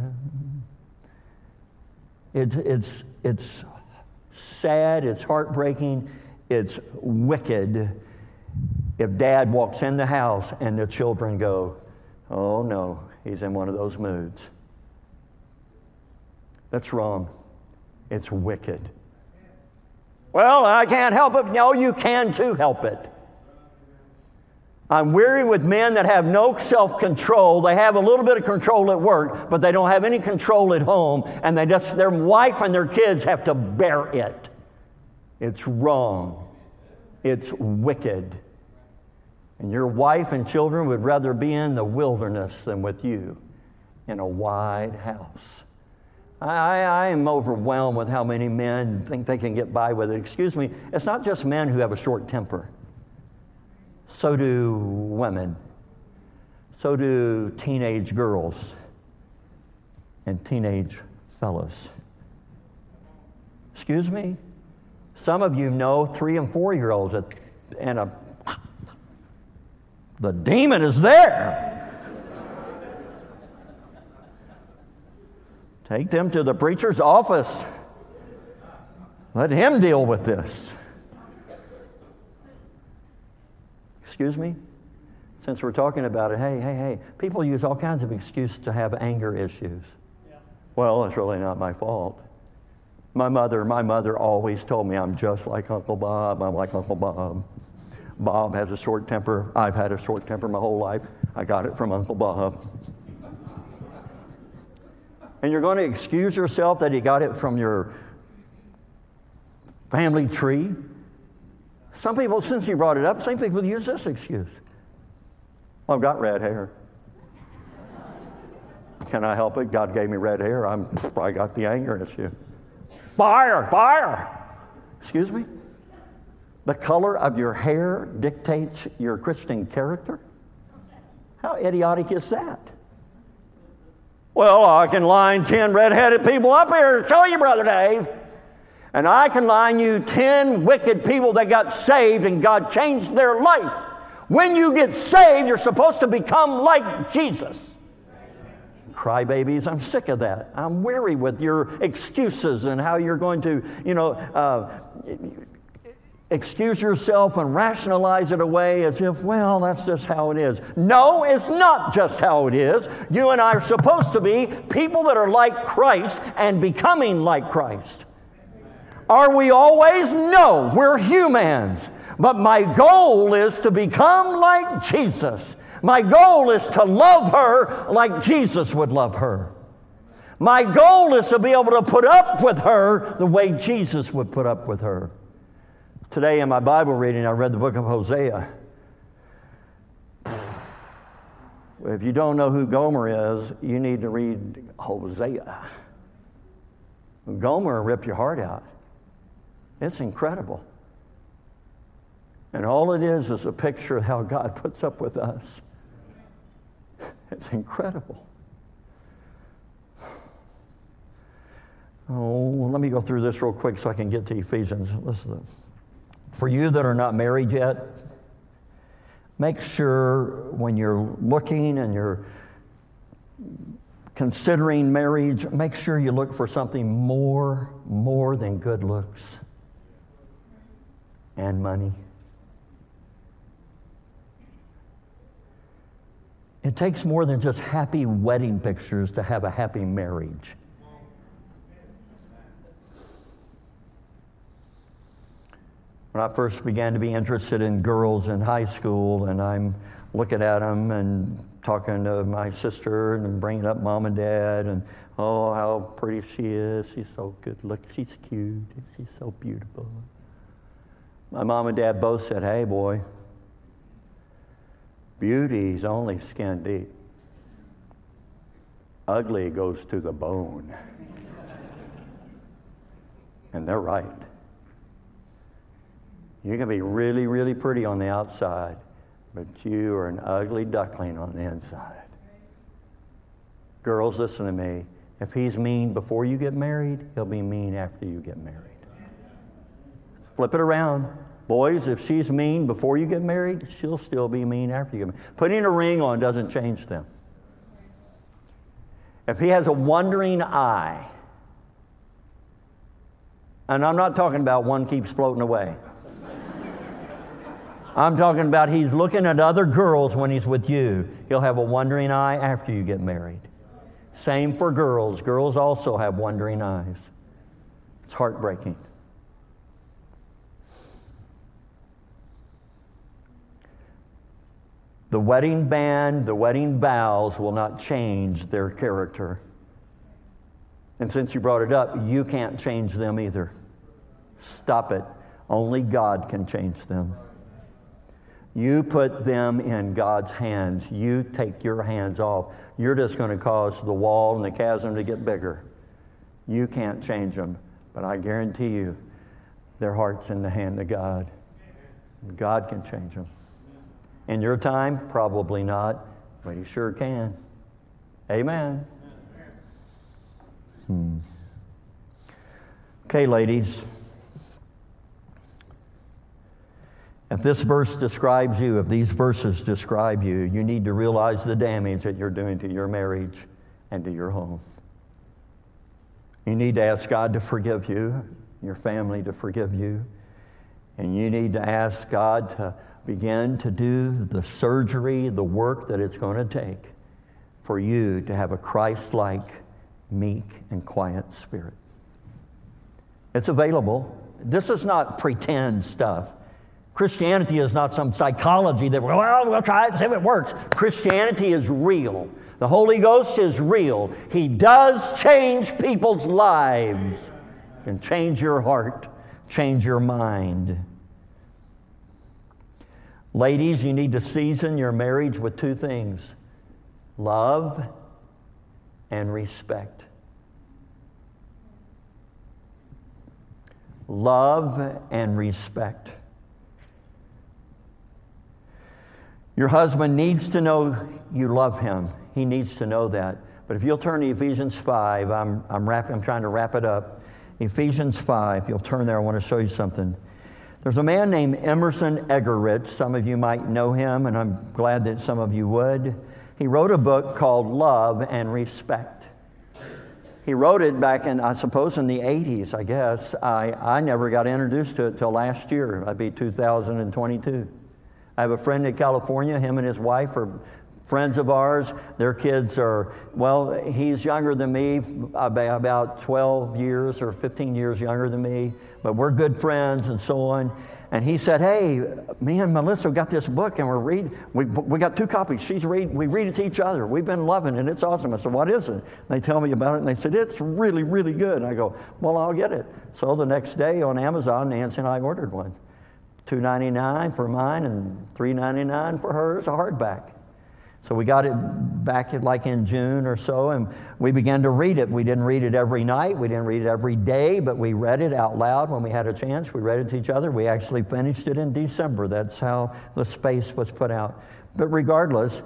It's, it's, it's sad, it's heartbreaking, it's wicked if dad walks in the house and the children go, oh no, he's in one of those moods. That's wrong. It's wicked. Well, I can't help it. No, you can too help it. I'm weary with men that have no self-control. They have a little bit of control at work, but they don't have any control at home, and they just, their wife and their kids have to bear it. It's wrong. It's wicked. And your wife and children would rather be in the wilderness than with you in a wide house. I, I am overwhelmed with how many men think they can get by with it. Excuse me, it's not just men who have a short temper. So do women. So do teenage girls and teenage fellows. Excuse me? Some of you know three and four-year-olds and a, the demon is there. Take them to the preacher's office. Let him deal with this. Excuse me? Since we're talking about it, hey, hey, hey, people use all kinds of excuses to have anger issues. Yeah. Well, it's really not my fault. My mother, my mother always told me I'm just like Uncle Bob. I'm like Uncle Bob. Bob has a short temper. I've had a short temper my whole life. I got it from Uncle Bob. And you're going to excuse yourself that you got it from your family tree? Some people, since you brought it up, some people use this excuse. I've got red hair. Can I help it? God gave me red hair. I'm, I got the anger issue. Fire, fire. Excuse me? The color of your hair dictates your Christian character? How idiotic is that? Well, I can line ten red-headed people up here to show you, Brother Dave. And I can line you ten wicked people that got saved and God changed their life. When you get saved, you're supposed to become like Jesus. Crybabies, I'm sick of that. I'm weary with your excuses and how you're going to, you know, uh, excuse yourself and rationalize it away as if, well, that's just how it is. No, it's not just how it is. You and I are supposed to be people that are like Christ and becoming like Christ. Are we always? No, we're humans. But my goal is to become like Jesus. My goal is to love her like Jesus would love her. My goal is to be able to put up with her the way Jesus would put up with her. Today in my Bible reading, I read the book of Hosea. If you don't know who Gomer is, you need to read Hosea. Gomer will rip your heart out. It's incredible. And all it is is a picture of how God puts up with us. It's incredible. Oh, let me go through this real quick so I can get to Ephesians. Listen to this. For you that are not married yet, make sure when you're looking and you're considering marriage, make sure you look for something more, more than good looks and money. It takes more than just happy wedding pictures to have a happy marriage. When I first began to be interested in girls in high school, and I'm looking at them and talking to my sister and bringing up mom and dad, and oh, how pretty she is. She's so good looking. She's cute. She's so beautiful. My mom and dad both said, hey, boy, beauty's only skin deep. Ugly goes to the bone. And they're right. You can be really, really pretty on the outside, but you are an ugly duckling on the inside. Girls, listen to me. If he's mean before you get married, he'll be mean after you get married. Flip it around. Boys, if she's mean before you get married, she'll still be mean after you get married. Putting a ring on doesn't change them. If he has a wandering eye, and I'm not talking about one keeps floating away. I'm talking about he's looking at other girls when he's with you. He'll have a wandering eye after you get married. Same for girls. Girls also have wandering eyes. It's heartbreaking. The wedding band, the wedding vows will not change their character. And since you brought it up, you can't change them either. Stop it. Only God can change them. You put them in God's hands. You take your hands off. You're just going to cause the wall and the chasm to get bigger. You can't change them. But I guarantee you, their heart's in the hand of God. God can change them. In your time, probably not, but He sure can. Amen. Hmm. Okay, ladies. If this verse describes you, if these verses describe you, you need to realize the damage that you're doing to your marriage and to your home. You need to ask God to forgive you, your family to forgive you, and you need to ask God to begin to do the surgery, the work that it's going to take for you to have a Christ-like, meek, and quiet spirit. It's available. This is not pretend stuff. Christianity is not some psychology that, we're, well, we'll try it and see if it works. Christianity is real. The Holy Ghost is real. He does change people's lives. He can change your heart, change your mind. Ladies, you need to season your marriage with two things: love and respect. Love and respect. Your husband needs to know you love him. He needs to know that. But if you'll turn to Ephesians five, I'm I'm, wrap, I'm trying to wrap it up. Ephesians five, if you'll turn there, I want to show you something. There's a man named Emerson Eggerichs. Some of you might know him, and I'm glad that some of you would. He wrote a book called Love and Respect. He wrote it back in, I suppose, in the eighties, I guess. I, I never got introduced to it till last year. That'd be two thousand twenty-two. I have a friend in California. Him and his wife are friends of ours. Their kids are, well, he's younger than me, about twelve years or fifteen years younger than me, but we're good friends and so on. And he said, hey, me and Melissa got this book and we're reading, we, we got two copies. She's read, we read it to each other. We've been loving it. It's awesome. I said, what is it? And they tell me about it and they said, it's really, really good. And I go, well, I'll get it. So the next day on Amazon, Nancy and I ordered one. two ninety-nine for mine and three ninety-nine for hers, a hardback. So we got it back in, like in June or so, and we began to read it. We didn't read it every night. We didn't read it every day, but we read it out loud when we had a chance. We read it to each other. We actually finished it in December. That's how the space was put out. But regardless,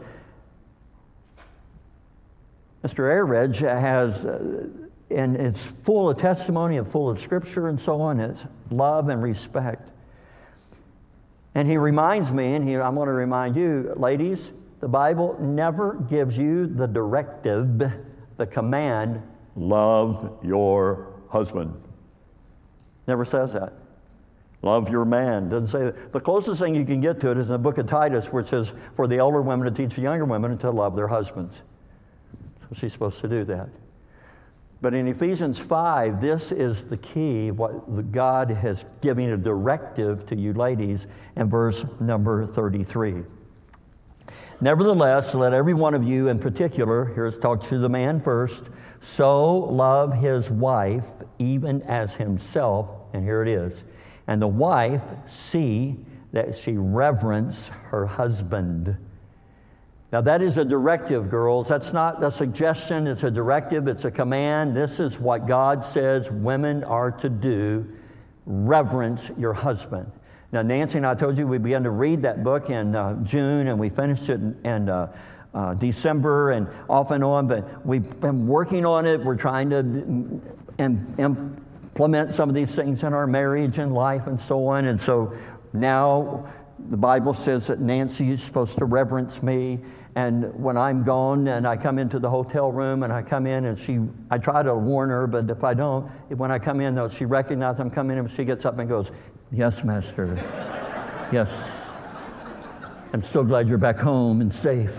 Mister Eggerichs has, uh, and it's full of testimony and full of scripture and so on. It's love and respect. And he reminds me, and he, I'm going to remind you, ladies, The Bible never gives you the directive, the command, love your husband. Never says that. Love your man. Doesn't say that. The closest thing you can get to it is in the book of Titus, where it says, for the older women to teach the younger women to love their husbands. So she's supposed to do that. But in Ephesians five, this is the key, what God has given a directive to you ladies in verse number thirty-three. Nevertheless, let every one of you in particular, here's talk to the man first, so love his wife even as himself, and here it is, and the wife see that she reverence her husband. Now that is a directive, girls. That's not a suggestion, it's a directive, it's a command. This is what God says women are to do. Reverence your husband. Now Nancy and I told you we began to read that book in uh, June, and we finished it in, in uh, uh, December and off and on, but we've been working on it. We're trying to im- implement some of these things in our marriage and life and so on. And so now the Bible says that Nancy is supposed to reverence me. And when I'm gone and I come into the hotel room and I come in and she, I try to warn her, but if I don't, when I come in though, she recognizes I'm coming in and she gets up and goes, yes, Master. Yes. I'm so glad you're back home and safe.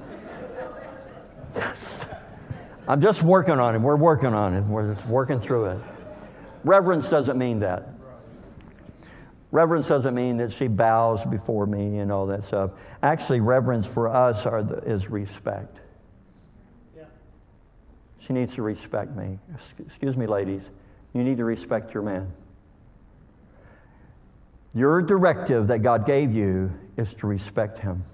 Yes. I'm just working on it. We're working on it. We're just working through it. Reverence doesn't mean that. Reverence doesn't mean that she bows before me and all that stuff. Actually, reverence for us are the, is respect. Yeah. She needs to respect me. Excuse me, ladies. You need to respect your man. Your directive that God gave you is to respect him.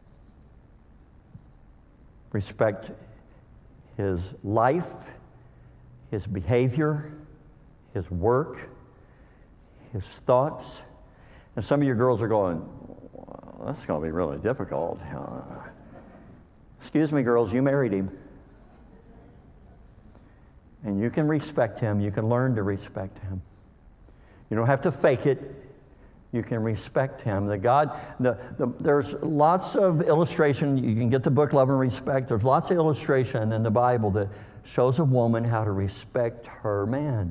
Respect his life, his behavior, his work, his thoughts. And some of your girls are going, well, that's going to be really difficult. Uh, excuse me, girls, you married him. And you can respect him. You can learn to respect him. You don't have to fake it. You can respect him. The God, the, the, there's lots of illustration. You can get the book Love and Respect. There's lots of illustration in the Bible that shows a woman how to respect her man.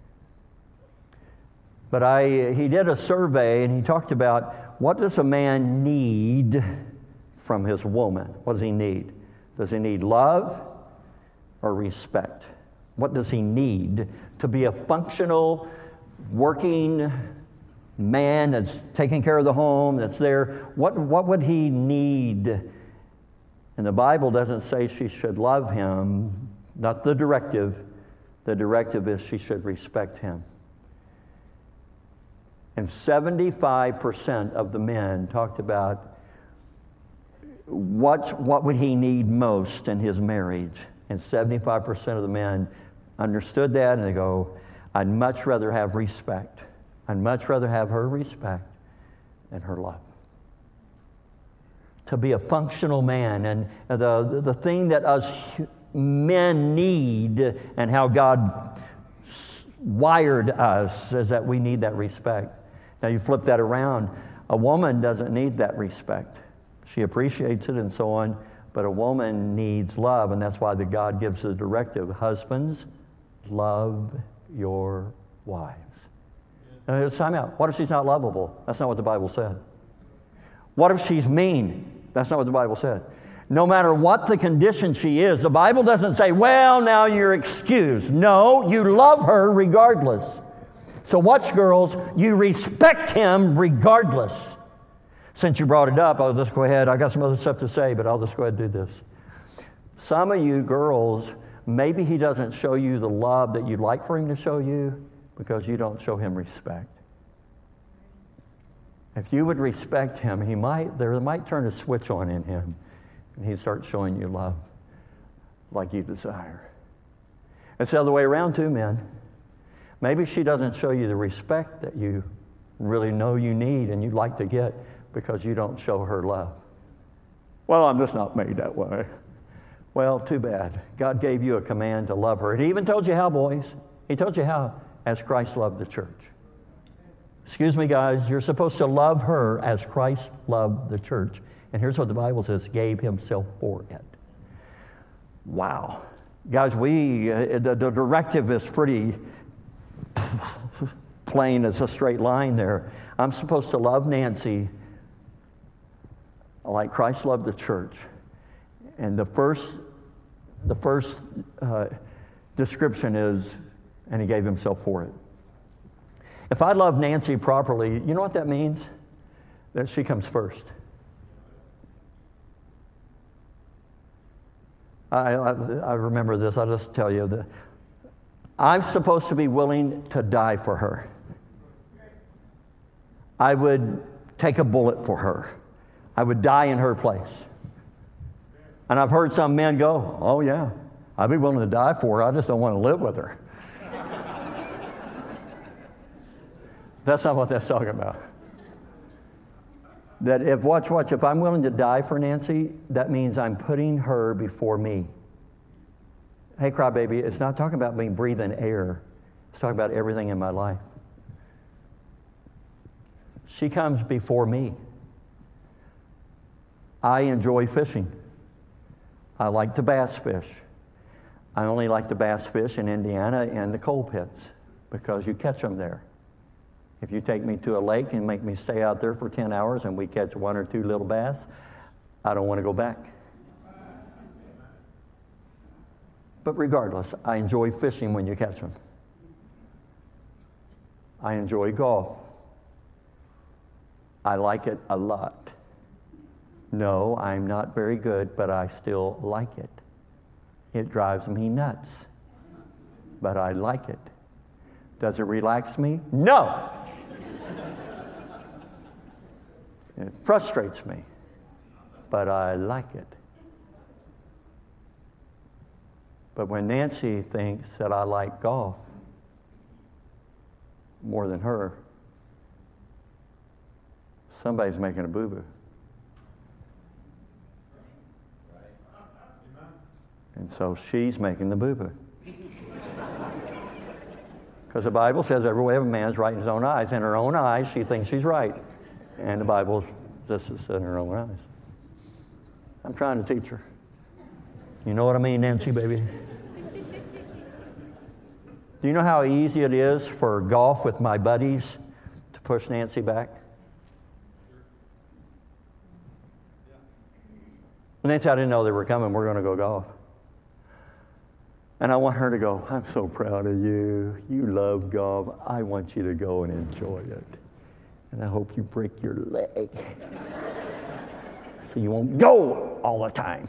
But I, he did a survey and he talked about what does a man need from his woman? What does he need? Does he need love or respect? What does he need to be a functional, working man that's taking care of the home, that's there? What, what would he need? And the Bible doesn't say she should love him, not the directive. The directive is she should respect him. And seventy-five percent of the men talked about what, what would he need most in his marriage. And seventy-five percent of the men understood that, and they go, I'd much rather have respect. I'd much rather have her respect than her love. To be a functional man. And the, the thing that us men need and how God wired us is that we need that respect. Now you flip that around. A woman doesn't need that respect. She appreciates it and so on, but a woman needs love, and that's why the God gives the directive. Husbands, love your wives. Now here's time out. What if she's not lovable? That's not what the Bible said. What if she's mean? That's not what the Bible said. No matter what the condition she is, the Bible doesn't say, well, now you're excused. No, you love her regardless. So watch, girls, you respect him regardless. Since you brought it up, I'll just go ahead. I got some other stuff to say, but I'll just go ahead and do this. Some of you girls, maybe he doesn't show you the love that you'd like for him to show you because you don't show him respect. If you would respect him, he might, there might turn a switch on in him, and he'd start showing you love like you desire. It's the other way around too, men. Maybe she doesn't show you the respect that you really know you need and you'd like to get because you don't show her love. Well, I'm just not made that way. Well, too bad. God gave you a command to love her. And he even told you how, boys. He told you how, as Christ loved the church. Excuse me, guys, you're supposed to love her as Christ loved the church. And here's what the Bible says, gave himself for it. Wow. Guys, we, uh, the, the directive is pretty plain as a straight line there. I'm supposed to love Nancy like Christ loved the church. And the first, the first uh, description is, and he gave himself for it. If I love Nancy properly, you know what that means? That she comes first. I, I, I remember this. I'll just tell you that I'm supposed to be willing to die for her. I would take a bullet for her. I would die in her place. And I've heard some men go, oh yeah, I'd be willing to die for her. I just don't want to live with her. That's not what that's talking about. That if, watch, watch, if I'm willing to die for Nancy, that means I'm putting her before me. Hey, crybaby, it's not talking about me breathing air. It's talking about everything in my life. She comes before me. I enjoy fishing. I like to bass fish. I only like to bass fish in Indiana and the coal pits because you catch them there. If you take me to a lake and make me stay out there for ten hours and we catch one or two little bass, I don't want to go back. But regardless, I enjoy fishing when you catch them. I enjoy golf. I like it a lot. No, I'm not very good, but I still like it. It drives me nuts, but I like it. Does it relax me? No! It frustrates me, but I like it. But when Nancy thinks that I like golf more than her, somebody's making a boo-boo. And so she's making the boo-boo. Because the Bible says every way of a man is right in his own eyes. In her own eyes, she thinks she's right. And the Bible says it's in her own eyes. I'm trying to teach her. You know what I mean, Nancy, baby? Do you know how easy it is for golf with my buddies to push Nancy back? Nancy, I didn't know they were coming. We're going to go golf. And I want her to go, I'm so proud of you. You love golf. I want you to go and enjoy it. And I hope you break your leg so you won't go all the time.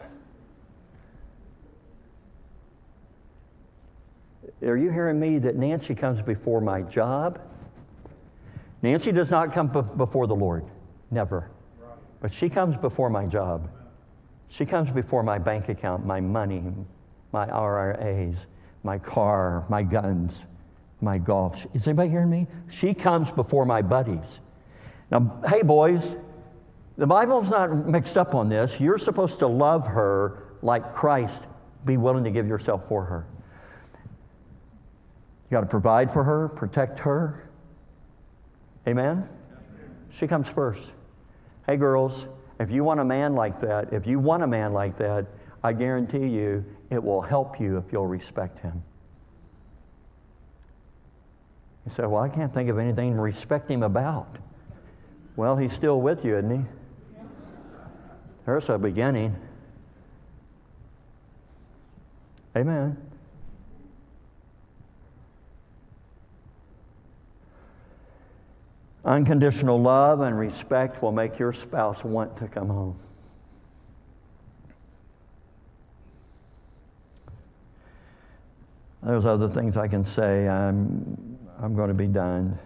Are you hearing me that Nancy comes before my job? Nancy does not come be- before the Lord. Never. But she comes before my job. She comes before my bank account, my money, my R R As, my car, my guns, my golf. Is anybody hearing me? She comes before my buddies. Now, hey, boys, the Bible's not mixed up on this. You're supposed to love her like Christ. Be willing to give yourself for her. You got to provide for her, protect her. Amen? She comes first. Hey, girls, if you want a man like that, if you want a man like that, I guarantee you it will help you if you'll respect him. You say, well, I can't think of anything to respect him about. Well, he's still with you, isn't he? There's a beginning. Amen. Unconditional love and respect will make your spouse want to come home. There's other things I can say. I'm, I'm going to be done.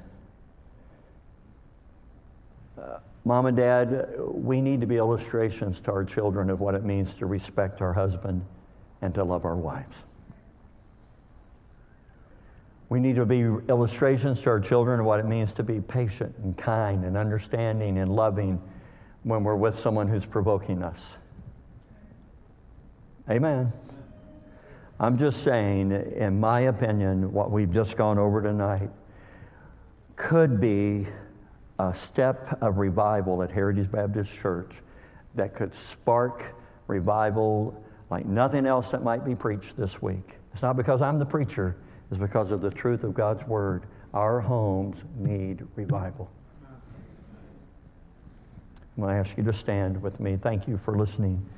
Uh, Mom and Dad, we need to be illustrations to our children of what it means to respect our husband and to love our wives. We need to be illustrations to our children of what it means to be patient and kind and understanding and loving when we're with someone who's provoking us. Amen. I'm just saying, in my opinion, what we've just gone over tonight could be a step of revival at Heritage Baptist Church that could spark revival like nothing else that might be preached this week. It's not because I'm the preacher. It's because of the truth of God's Word. Our homes need revival. I'm going to ask you to stand with me. Thank you for listening.